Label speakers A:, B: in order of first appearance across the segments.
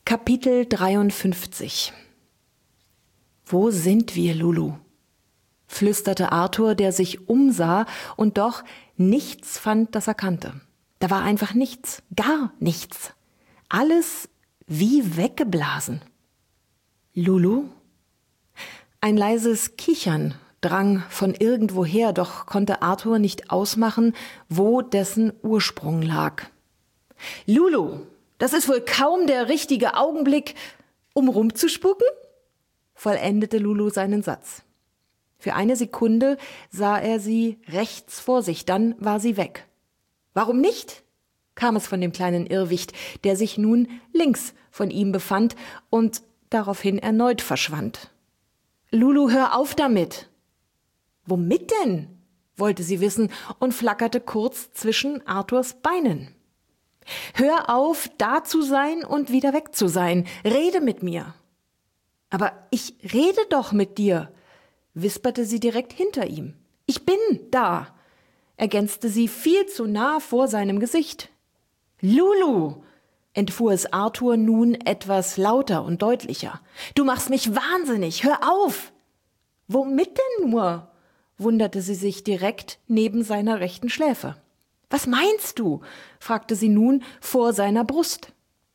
A: Kapitel 53. »Wo sind wir, Lulu?« flüsterte Arthur, der sich umsah und doch nichts fand, das er kannte. Da war einfach nichts, gar nichts. Alles wie weggeblasen. »Lulu?« Ein leises Kichern drang von irgendwoher, doch konnte Arthur nicht ausmachen, wo dessen Ursprung lag. »Lulu, das ist wohl kaum der richtige Augenblick, um rumzuspucken?« vollendete Lulu seinen Satz. Für eine Sekunde sah er sie rechts vor sich, dann war sie weg. »Warum nicht?« kam es von dem kleinen Irrwicht, der sich nun links von ihm befand und daraufhin erneut verschwand. »Lulu, hör auf damit!« »Womit denn?« wollte sie wissen und flackerte kurz zwischen Arthurs Beinen. »Hör auf, da zu sein und wieder weg zu sein. Rede mit mir.« »Aber ich rede doch mit dir«, wisperte sie direkt hinter ihm. »Ich bin da«, ergänzte sie viel zu nah vor seinem Gesicht. »Lulu«, entfuhr es Arthur nun etwas lauter und deutlicher. »Du machst mich wahnsinnig, hör auf!« »Womit denn nur?«, wunderte sie sich direkt neben seiner rechten Schläfe. »Was meinst du?«, fragte sie nun vor seiner Brust.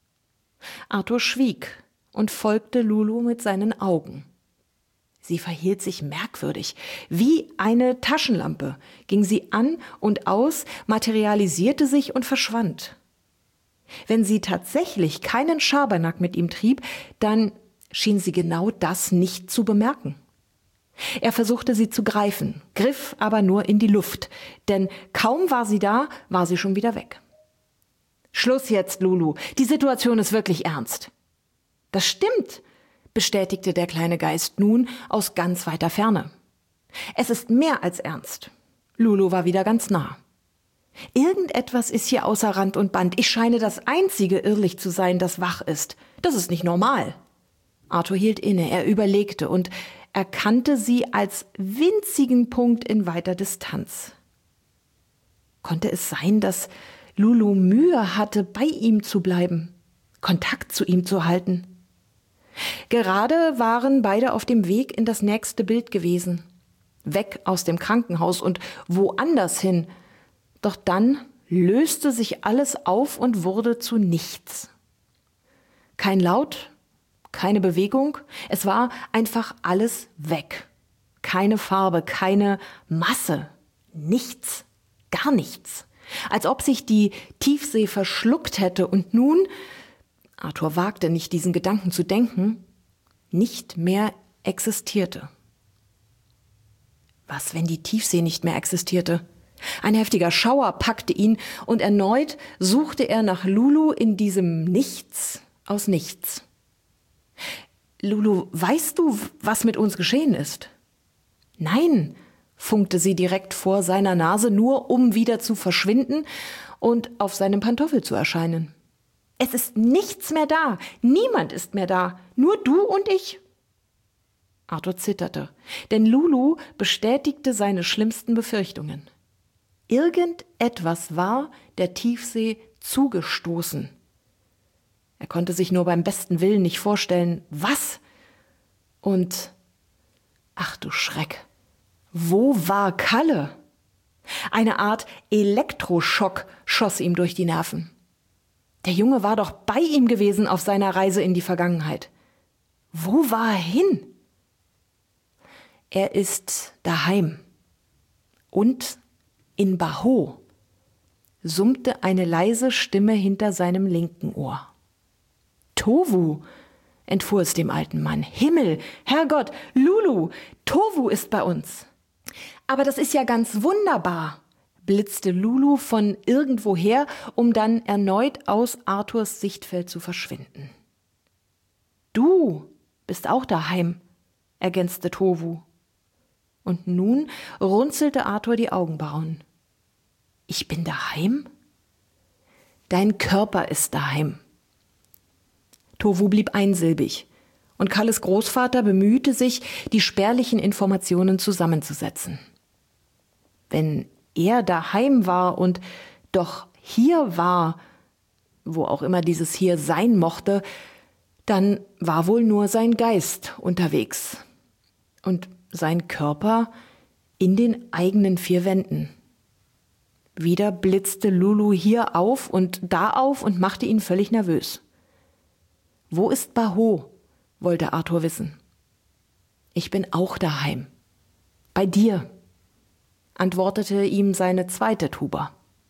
A: Arthur schwieg und folgte Lulu mit seinen Augen. Sie verhielt sich merkwürdig. Wie eine Taschenlampe ging sie an und aus, materialisierte sich und verschwand. Wenn sie tatsächlich keinen Schabernack mit ihm trieb, dann schien sie genau das nicht zu bemerken. Er versuchte sie zu greifen, griff aber nur in die Luft, denn kaum war sie da, war sie schon wieder weg. »Schluss jetzt, Lulu, die Situation ist wirklich ernst.« »Das stimmt«, bestätigte der kleine Geist nun aus ganz weiter Ferne. »Es ist mehr als ernst.« Lulu war wieder ganz nah. »Irgendetwas ist hier außer Rand und Band. Ich scheine das einzige Irrlicht zu sein, das wach ist. Das ist nicht normal.« Arthur hielt inne, er überlegte und erkannte sie als winzigen Punkt in weiter Distanz. Konnte es sein, dass Lulu Mühe hatte, bei ihm zu bleiben, Kontakt zu ihm zu halten? Gerade waren beide auf dem Weg in das nächste Bild gewesen, weg aus dem Krankenhaus und woanders hin. Doch dann löste sich alles auf und wurde zu nichts. Kein Laut, keine Bewegung, es war einfach alles weg. Keine Farbe, keine Masse, nichts, gar nichts. Als ob sich die Tiefsee verschluckt hätte und nun, Arthur wagte nicht, diesen Gedanken zu denken, nicht mehr existierte. Was, wenn die Tiefsee nicht mehr existierte? Ein heftiger Schauer packte ihn und erneut suchte er nach Lulu in diesem Nichts aus Nichts. »Lulu, weißt du, was mit uns geschehen ist?« »Nein«, funkte sie direkt vor seiner Nase, nur um wieder zu verschwinden und auf seinem Pantoffel zu erscheinen. »Es ist nichts mehr da, niemand ist mehr da, nur du und ich.« Arthur zitterte, denn Lulu bestätigte seine schlimmsten Befürchtungen. Irgendetwas war der Tiefsee zugestoßen. Er konnte sich nur beim besten Willen nicht vorstellen, was. Und, ach du Schreck, wo war Kalle? Eine Art Elektroschock schoss ihm durch die Nerven. Der Junge war doch bei ihm gewesen auf seiner Reise in die Vergangenheit. Wo war er hin? Er ist daheim. Und in Baho, summte eine leise Stimme hinter seinem linken Ohr. Tovu, entfuhr es dem alten Mann. Himmel, Herrgott, Lulu, Tovu ist bei uns. Aber das ist ja ganz wunderbar, blitzte Lulu von irgendwoher, um dann erneut aus Arthurs Sichtfeld zu verschwinden. Du bist auch daheim, ergänzte Tovu. Und nun runzelte Arthur die Augenbrauen. Ich bin daheim? Dein Körper ist daheim. Tovu blieb einsilbig, und Kalles Großvater bemühte sich, die spärlichen Informationen zusammenzusetzen. Wenn er daheim war und doch hier war, wo auch immer dieses hier sein mochte, Dann war wohl nur sein Geist unterwegs und sein Körper in den eigenen vier Wänden. Wieder blitzte Lulu hier auf und da auf und machte ihn völlig nervös. »Wo ist Baho?« wollte Arthur wissen. »Ich bin auch daheim. Bei dir«, antwortete ihm seine zweite Tuba.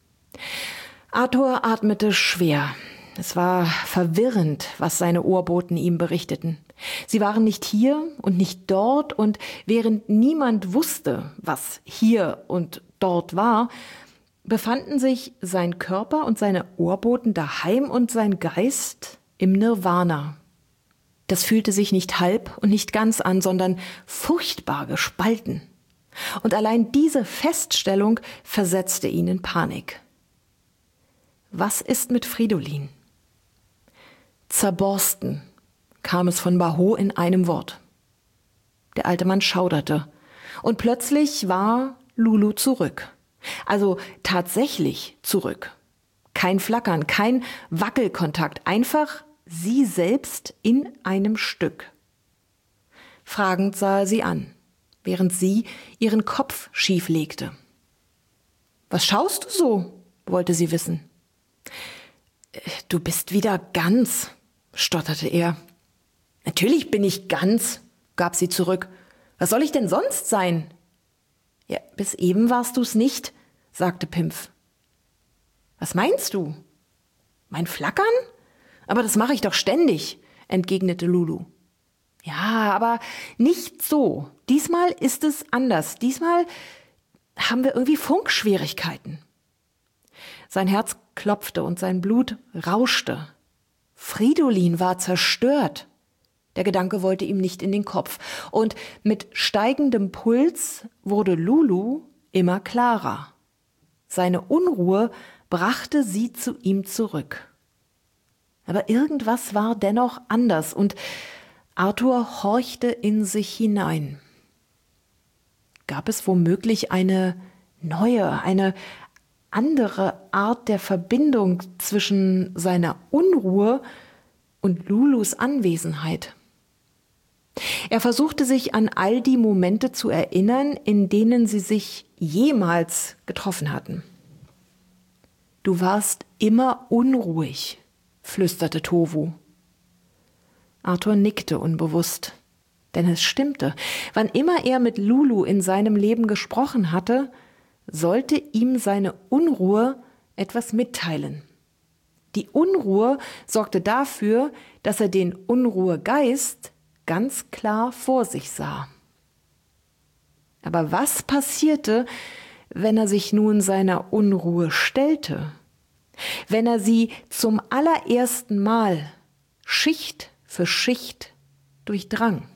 A: Arthur atmete schwer. Es war verwirrend, was seine Ohrboten ihm berichteten. Sie waren nicht hier und nicht dort, und während niemand wusste, was hier und dort war, befanden sich sein Körper und seine Ohrboten daheim und sein Geist im Nirvana. Das fühlte sich nicht halb und nicht ganz an, sondern furchtbar gespalten. Und allein diese Feststellung versetzte ihn in Panik. Was ist mit Fridolin? Zerborsten, kam es von Baho in einem Wort. Der alte Mann schauderte. Und plötzlich war Lulu zurück. Also tatsächlich zurück. Kein Flackern, kein Wackelkontakt, einfach sie selbst in einem Stück. Fragend sah er sie an, während sie ihren Kopf schief legte. »Was schaust du so?« wollte sie wissen. »Du bist wieder ganz«, stotterte er. »Natürlich bin ich ganz«, gab sie zurück. »Was soll ich denn sonst sein?« »Ja, bis eben warst du's nicht«, sagte Pimpf. »Was meinst du? Mein Flackern? Aber das mache ich doch ständig«, entgegnete Lulu. »Ja, aber nicht so. Diesmal ist es anders. Diesmal haben wir irgendwie Funkschwierigkeiten.« Sein Herz klopfte und sein Blut rauschte. Fridolin war zerstört. Der Gedanke wollte ihm nicht in den Kopf. Und mit steigendem Puls wurde Lulu immer klarer. Seine Unruhe brachte sie zu ihm zurück. Aber irgendwas war dennoch anders und Arthur horchte in sich hinein. Gab es womöglich eine neue, eine andere Art der Verbindung zwischen seiner Unruhe und Lulus Anwesenheit? Er versuchte sich an all die Momente zu erinnern, in denen sie sich jemals getroffen hatten. »Du warst immer unruhig«, flüsterte Tovu. Arthur nickte unbewusst, denn es stimmte. Wann immer er mit Lulu in seinem Leben gesprochen hatte, sollte ihm seine Unruhe etwas mitteilen. Die Unruhe sorgte dafür, dass er den Unruhegeist ganz klar vor sich sah. Aber was passierte, wenn er sich nun seiner Unruhe stellte? Wenn er sie zum allerersten Mal Schicht für Schicht durchdrang?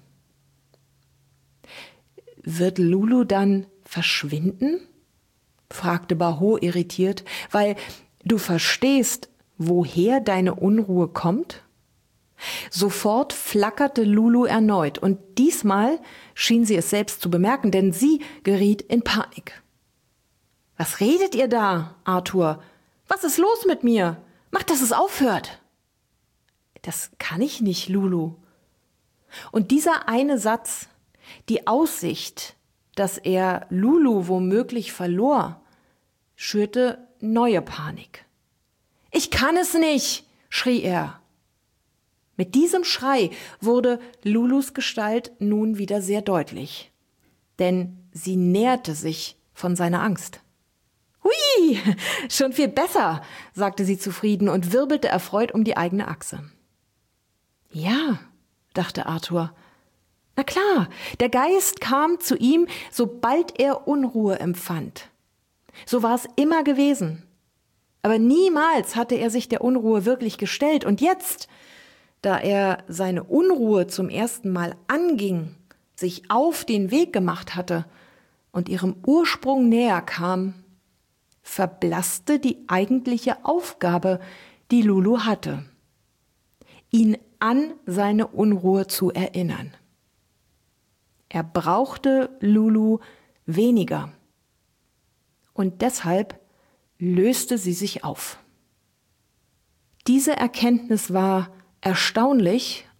A: Wird Lulu dann verschwinden? Fragte Baho irritiert, weil du verstehst, woher deine Unruhe kommt? Sofort flackerte Lulu erneut und diesmal schien sie es selbst zu bemerken, denn sie geriet in Panik. »Was redet ihr da, Arthur? Was ist los mit mir? Macht, dass es aufhört!« »Das kann ich nicht, Lulu.« Und dieser eine Satz, die Aussicht, dass er Lulu womöglich verlor, schürte neue Panik. »Ich kann es nicht«, schrie er. Mit diesem Schrei wurde Lulus Gestalt nun wieder sehr deutlich, denn sie näherte sich von seiner Angst. »Hui, schon viel besser«, sagte sie zufrieden und wirbelte erfreut um die eigene Achse. »Ja«, dachte Arthur. »Na klar, der Geist kam zu ihm, sobald er Unruhe empfand. So war es immer gewesen. Aber niemals hatte er sich der Unruhe wirklich gestellt. Und jetzt, da er seine Unruhe zum ersten Mal anging, sich auf den Weg gemacht hatte und ihrem Ursprung näher kam, verblasste die eigentliche Aufgabe, die Lulu hatte, ihn an seine Unruhe zu erinnern. Er brauchte Lulu weniger. Und deshalb löste sie sich auf. Diese Erkenntnis war erstaunlich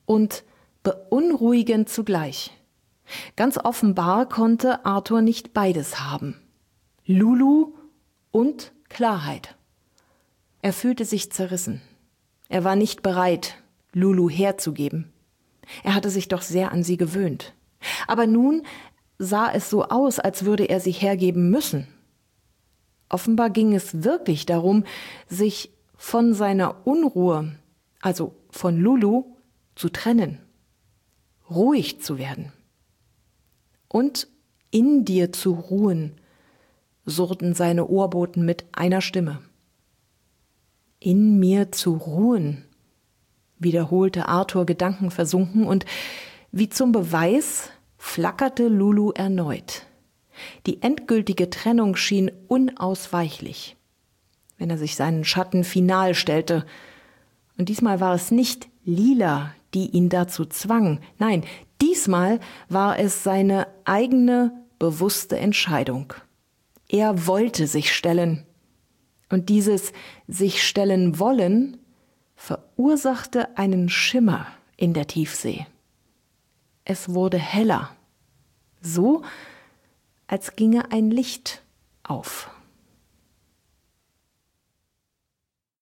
A: und beunruhigend zugleich. Ganz offenbar konnte Arthur nicht beides haben. Lulu und Klarheit. Er fühlte sich zerrissen. Er war nicht bereit, Lulu herzugeben. Er hatte sich doch sehr an sie gewöhnt. Aber nun sah es so aus, als würde er sie hergeben müssen. Offenbar ging es wirklich darum, sich von seiner Unruhe, also von Lulu, zu trennen, ruhig zu werden und in dir zu ruhen, surrten seine Ohrboten mit einer Stimme. In mir zu ruhen, wiederholte Arthur gedankenversunken, und wie zum Beweis flackerte Lulu erneut. Die endgültige Trennung schien unausweichlich, wenn er sich seinen Schatten final stellte. Und diesmal war es nicht Lila, die ihn dazu zwang. Nein, diesmal war es seine eigene, bewusste Entscheidung. Er wollte sich stellen. Und dieses sich stellen wollen verursachte einen Schimmer in der Tiefsee. Es wurde heller, so als ginge ein Licht auf.